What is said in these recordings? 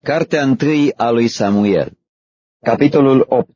Cartea 1 a lui Samuel. Capitolul 8.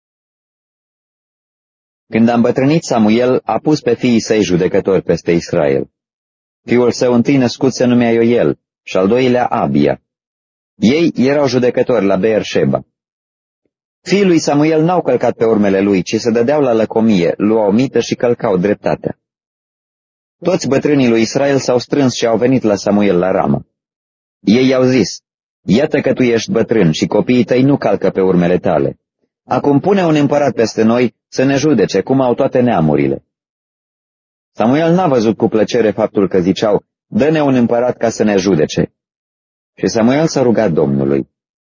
Când a îmbătrânit Samuel, a pus pe fiii săi judecători peste Israel. Fiul său întâi născut se numea Ioel și al doilea Abia. Ei erau judecători la Beersheba. Fiii lui Samuel n-au călcat pe urmele lui, ci se dădeau la lăcomie, luau mită și călcau dreptatea. Toți bătrânii lui Israel s-au strâns și au venit la Samuel la Rama. Ei i-au zis: iată că tu ești bătrân și copiii tăi nu calcă pe urmele tale. Acum pune un împărat peste noi să ne judece, cum au toate neamurile. Samuel n-a văzut cu plăcere faptul că ziceau: dă-ne un împărat ca să ne judece. Și Samuel s-a rugat Domnului.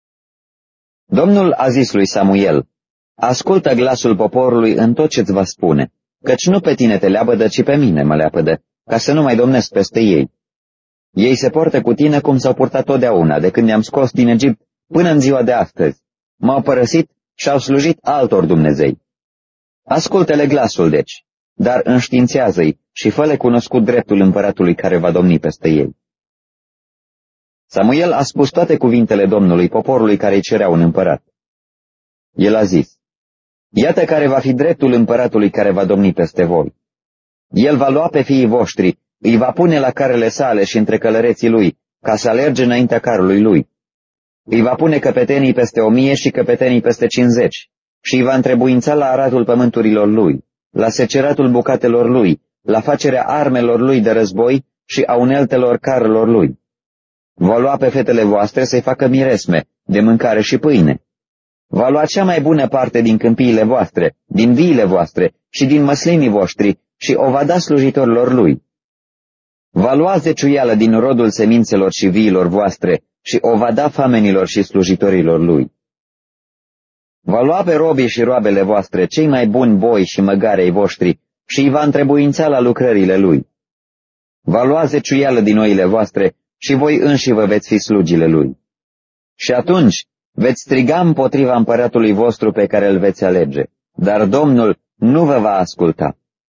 Domnul a zis lui Samuel: ascultă glasul poporului în tot ce-ți va spune, căci nu pe tine te leapădă, ci pe mine mă leapădă, ca să nu mai domnesc peste ei. Ei se poartă cu tine cum s-au purtat totdeauna, de când ne-am scos din Egipt până în ziua de astăzi. M-au părăsit și au slujit altor Dumnezei. Ascultă-le glasul, deci, dar înștiințează-i și fă-le cunoscut dreptul împăratului care va domni peste ei. Samuel a spus toate cuvintele Domnului poporului care îi cerea un împărat. El a zis: iată care va fi dreptul împăratului care va domni peste voi. El va lua pe fiii voștri, îi va pune la carele sale și între călăreții lui, ca să alerge înaintea carului lui. Îi va pune căpetenii peste 1000 și căpetenii peste 50 și îi va întrebuința la aratul pământurilor lui, la seceratul bucatelor lui, la facerea armelor lui de război și a uneltelor carelor lui. Va lua pe fetele voastre să-i facă miresme, de mâncare și pâine. Va lua cea mai bună parte din câmpiile voastre, din viile voastre și din măslinii voștri și o va da slujitorilor lui. Va lua zeciuială din rodul semințelor și viilor voastre și o va da famenilor și slujitorilor lui. Va lua pe robii și roabele voastre, cei mai buni boi și măgarei voștri, și îi va întrebuința la lucrările lui. Va lua zeciuială din oile voastre și voi înși vă veți fi slugile lui. Și atunci veți striga împotriva împăratului vostru pe care îl veți alege, dar Domnul nu vă va asculta.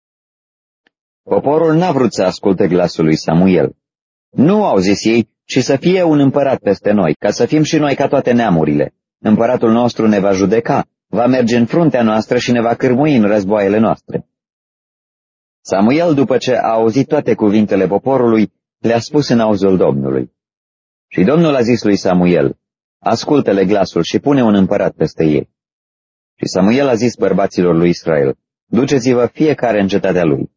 Poporul n-a vrut să asculte glasul lui Samuel. Nu au zis ei, ci să fie un împărat peste noi, ca să fim și noi ca toate neamurile. Împăratul nostru ne va judeca, va merge în fruntea noastră și ne va cârmui în războaiele noastre. Samuel, după ce a auzit toate cuvintele poporului, le-a spus în auzul Domnului. Și Domnul a zis lui Samuel: ascultă-le glasul și pune un împărat peste ei. Și Samuel a zis bărbaților lui Israel: duceți-vă fiecare în cetatea lui.